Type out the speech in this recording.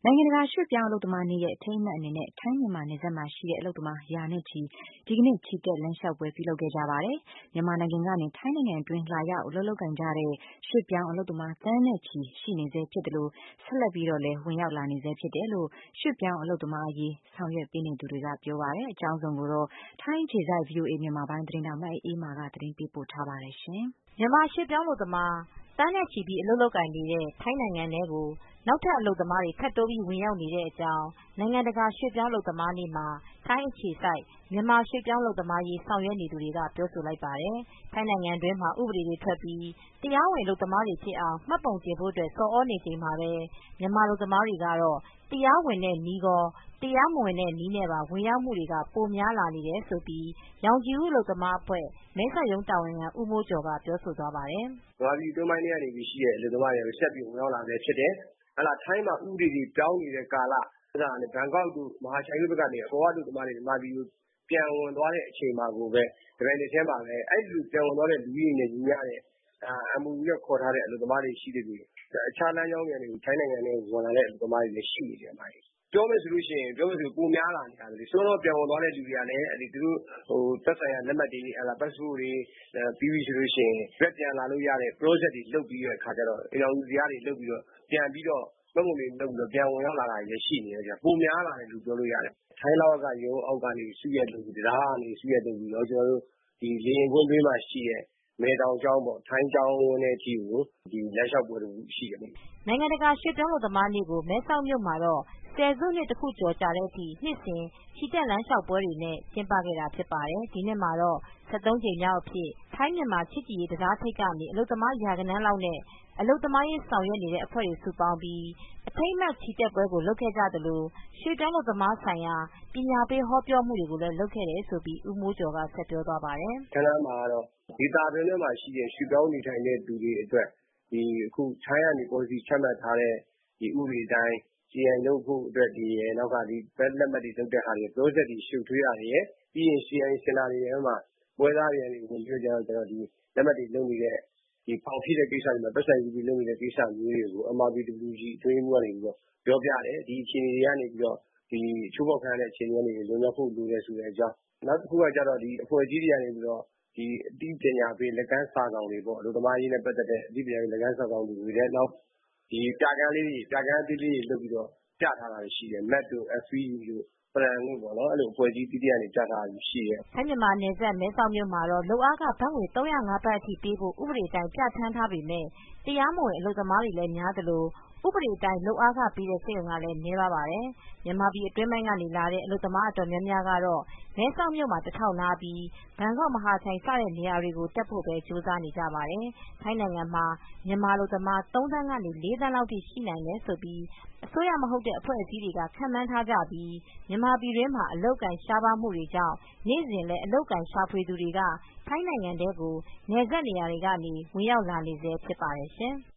နိုင်ငံတကာရွှေ့ပြောင်းအလုပ်သမားနေ့ရဲ့အထိမ်းအမှတ်အနေနဲ့ထိုင်းမြန်မာနယ်စပ်မှာရှိတဲ့အလုပ်သမားရာနဲ့ချီဒီကနေ့ချီတက်လမ်းလျှောက်ပွဲပြုလုပ်ခဲ့ကြပါတယ်။မြန်မာနိုင်ငံကနေထိုင်းနိုင်ငံအတွင်းလာရောက်အလုပ်လုပ်ကိုင်ကြတဲ့ရွှေ့ပြောင်းအလုပ်သမားသန်းနဲ့ချီရှိနေဆဲဖြစ်သလိုဆက်လက်ပြီးတော့လည်းဝင်ရောက်လာနေဆဲဖြစ်တယ်လို့ရွှေ့ပြောင်းအလုပ်သမားအရေးဆောင်ရွက်ပေးနေသူတွေကပြောပါတယ်။အကြောင်းစုံကိုတော့ထိုင်းအခြေစိုက် VOA မြန်မာပိုင်းသတင်းထောက်မအေးအေးမာကသတင်းပေးပို့ထားပါတယ်ရှင်။မြန်မာရွှေ့ပြောင်းအလုပ်သမားသန်းနဲ့ချီပြီးအလုပ်လုပ်ကိုင်နေတဲ့ထိုင်းနိုင်ငံထဲကိုနောက်ထပ်အလုပ်သမားတွေထပ်တိုးပြီးဝင်ရောက်နေတဲ့အကြောင်းနိုင်ငံတကာရွှေ့ပြောင်းအလုပ်သမားနေ့မှာထိုင်းအခြေစိုက်မြန်မာရွှေ့ပြောင်းအလုပ်သမားရေးဆောင်ရွက်နေသူတွေကပြောဆိုလိုက်ပါတယ်။ထိုင်းနိုင်ငံတွင်းမှာဥပဒေတွေထွက်ပြီးတရားဝင်အလုပ်သမားတွေဖြစ်အောင်မှတ်ပုံတင်ဖို့ဆော်သြနေချိန်မှာပဲမြန်မာအလုပ်သမားတွေကတော့တရားဝင်တဲ့နည်းကောတရားမဝင်တဲ့နည်းနဲ့ပါဝင်ရောက်မှုတွေကပိုများလာနေတယ်လို့ရောင်ခြည်ဦးအလုပ်သမားအဖွဲ့မဲဆောက်ရုံးတာဝန်ခံဦးမိုးကျော်ကပြောဆိုသွားပါတယ်။မြန်မာပြည်တွင်းပိုင်းထဲကနေရှိတဲ့အလုပ်သမားတွေဆက်ပြီးဝင်ရောက်လာဆဲဖြစ်တယ်။ထိုင်းမှာဥပဒေတွေပြောင်းနေတဲ့ကာလဘန်ကောက်တို့မဟာချိုင်တို့ဘက်ကနေအပေါ်ကအလုပ်သမားတွေမြန်မာပြည်ကိုပြန်ဝင်သွားတဲ့အချိန်မှာကိုပဲတပြိုင်တည်းထဲမှာပဲအဲ့ဒီပြန်ဝင်သွားတဲ့လူကြီးတွေနဲ့ညီမျှတဲ့MOU နဲ့ခေါ်ထားတဲ့အလုပ်သမားတွေရှိတဲ့ပြီးအခြားလမ်းကြောင်းတွေကနေထိုင်းနိုင်ငံထဲဝင်လာတဲ့အလုပ်သမားတွေလည်းရှိနေတယ်ပြောမယ်ဆိုပိုများလာနေတာပဲစောစောပြန်ဝင်သွားတဲ့လူတွေကလည်းသူတို့သက်ဆိုင်ရာလက်မှတ်တွေပတ်စပို့တွေပြီးပြီဆိုရင်ပြန်လာလို့ရတဲ့ process တွေလုပ်ပြီးတဲ့အခါကျတော့အိမ်တော်စုဇယားတွေလုပ်ပြီးတော့ပြန်ပြီးတော့မှတ်ပုံတွေလုပ်ပြီးတော့ပြန်ဝင်ရောက်လာတာတွေရှိနေတယ်ပိုများလာတယ်လို့ပြောလို့ရတယ်ထိုင်းလဝကရုံးအောက်ကနေစုရက်လုပ်ပြီးတရားကနေစုရက်လုပ်ပြီးတော့ကျွန်တော်တို့ဒီလေရင်ကွင်းတွင်းမှာရှိတဲ့မဲတောင်ကျောင်းပေါ့ထိုင်းကျောင်းဝင်းတဲ့အထိကိုဒီလက်လျှောက်ပွဲတွေရှိတယ်နိုင်ငံတကာရွှေ့ပြောင်းအလုပ်သမားနေ့ကိုမဲဆောက်မြို့မှာတော့ဆယ်စုနှစ်တခုကျော်ကြာတဲ့အထိနှစ်စဉ်ချီတက်လမ်းလျှောက်ပွဲတွေနဲ့ကျင်းပခဲ့တာဖြစ်ပါတယ်။ဒီနှစ်မှာတော့73ကြိမ်မြောက်အဖြစ်ထိုင်းမြန်မာချစ်ကြည်ရေးတံတားထိပ်ကနေအလုပ်သမားရာဂဏန်းလောက်နဲ့အလုပ်သမားရေးဆောင်ရွက်နေတဲ့အဖွဲ့တွေစုပေါင်းပြီးအထိမ်းအမှတ်ချီတက်ပွဲကိုလုပ်ခဲ့ကြသလိုရွှေ့ပြောင်းအလုပ်သမားဆိုင်ရာပညာပေးဟောပြောမှုတွေကိုလည်းလုပ်ခဲ့တယ်လို့ဦးမိုးကျော်ကဆက်ပြောသွားပါတယ်။ခန်းမမှာတော့ဒေသတွင်းထဲမှာရှိတဲ့ရွှေ့ပြောင်းနေထိုင်တဲ့သူတွေအတွက်ဒီအခုထိုင်းကနေ policy ချမှတ်ထားတဲ့ဒီဥပဒေတိုင်း CI လုပ်ဖို့အတွက်ဒီနောက်ကဒီဘက်လက်မှတ်တွေလုပ်တဲ့ဟာတွေ process တွေရှုပ်ထွေးတာတွေပြီးရင် CI စင်တာတွေထဲမှာပွဲသားတွေကနေဝင်ပြီးတော့ကျွန်တော်ဒီလက်မှတ်တွေလုပ်နေတဲ့ဒီဖောင်ဖြည့်တဲ့ကိစ္စတွေမှာပတ်စံယူပြီးလုပ်နေတဲ့ကိစ္စမျိုးတွေကို MRPWG အတွင်းမှုကနေပြီးတော့ပြောပြတယ်ဒီအခြေအနေတွေကနေပြီးတော့ဒီချိုးဖောက်ခံရတဲ့အခြေအနေတွေလွန်မြောက်ဖို့လိုတယ်ဆိုတဲ့အကြောင်းနောက်တစ်ခုကကြတော့ဒီအဖွဲ့အစည်းတွေကနေပြီးတော့ဒီအသိပညာပေးလက်ကမ်းစာဆောင်တွေပေါ့အလုပ်သမားရေးနဲ့ပတ်သက်တဲ့အသိပညာပေးလက်ကမ်းစာဆောင်တွေလည်းနောက်ဒီပြကန်းအသေးလေးတွေလုပ်ပြီးတော့ပြထားတာရှိတယ် MAT တို့ FEU တို့plan လို့ပေါ့နော်အဲ့လိုအဖွဲ့အစည်းတိတိကနေပြထားတာရှိတယ်ထိုင်းမြန်မာနယ်စပ်မဲဆောက်မြို့မှာတော့လုပ်အားခဘတ်ငွေ305ဘတ်အထိပေးဖို့ဥပဒေအတိုင်းပြဋ္ဌာန်းထားပေမဲ့တရားမဝင်အလုပ်သမားတွေလည်းများသလိုဥပဒေအတိုင်းလုပ်အားခပေးတဲ့စက်ရုံကလည်းနည်းပါးပါတယ်။မြန်မာပြည်အတွင်းပိုင်းကနေလာတဲ့အလုပ်သမားအတော်များများကတော့မဲဆောက်မြို့မှာတထောက်နားပြီးဘန်ကောက်မဟာချိုင်စတဲ့နေရာတွေကိုတက်ဖို့ပဲကြိုးစားနေကြပါတယ်။ထိုင်းနိုင်ငံမှာမြန်မာအလုပ်သမား3သန်းကနေ4သန်းလောက်ထိရှိနိုင်တယ်လို့အစိုးရမဟုတ်တဲ့အဖွဲ့အစည်းတွေကခန့်မှန်းထားကြပြီးမြန်မာပြည်တွင်းမှာအလုပ်အကိုင်ရှားပါးမှုတွေကြောင့်နေ့စဉ်လည်းအလုပ်အကိုင်ရှာဖွေသူတွေကထိုင်းနိုင်ငံထဲကိုနယ်စပ်နေရာတွေကနေဝင်ရောက်လာနေဆဲဖြစ်ပါတယ်ရှင်။